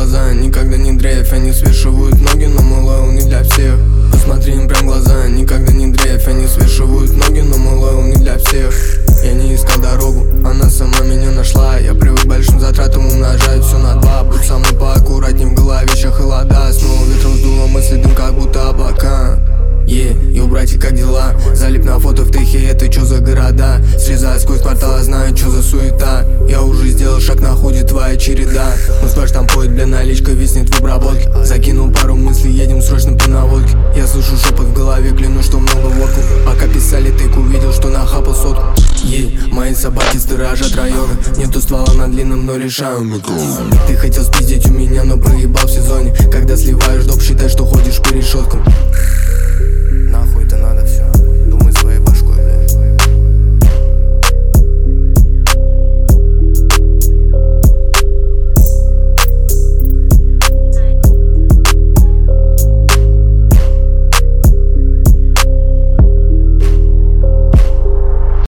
глаза, никогда не дрейф. Они свешивают ноги, но мой лойл не для всех. Посмотри им прям в глаза, никогда не дрейф. Они свешивают ноги, но мой лойл не для всех. Я не искал дорогу, она сама меня нашла. Я привык к большим затратам, умножаю все на 2. Будь со мной поаккуратней, в голове ща холода. Снова ветром сдуло мысли, дым как будто облака. Йоу, братья, как дела? Залип на фото в Техе, это чё за города? Срезаю сквозь квартал, знаю, чё за суета. Я уже сделал шаг, находит твоя череда. Ну стой, штампует, бля, наличка виснет в обработке. Закинул пару мыслей, едем срочно по наводке. Я слышу шепот в голове, клянусь, что много водку. Пока писали тейк, увидел, что нахапал сотку. Мои собаки сторожат района. Нету ствола на длинном, но решаю. Ты хотел спиздить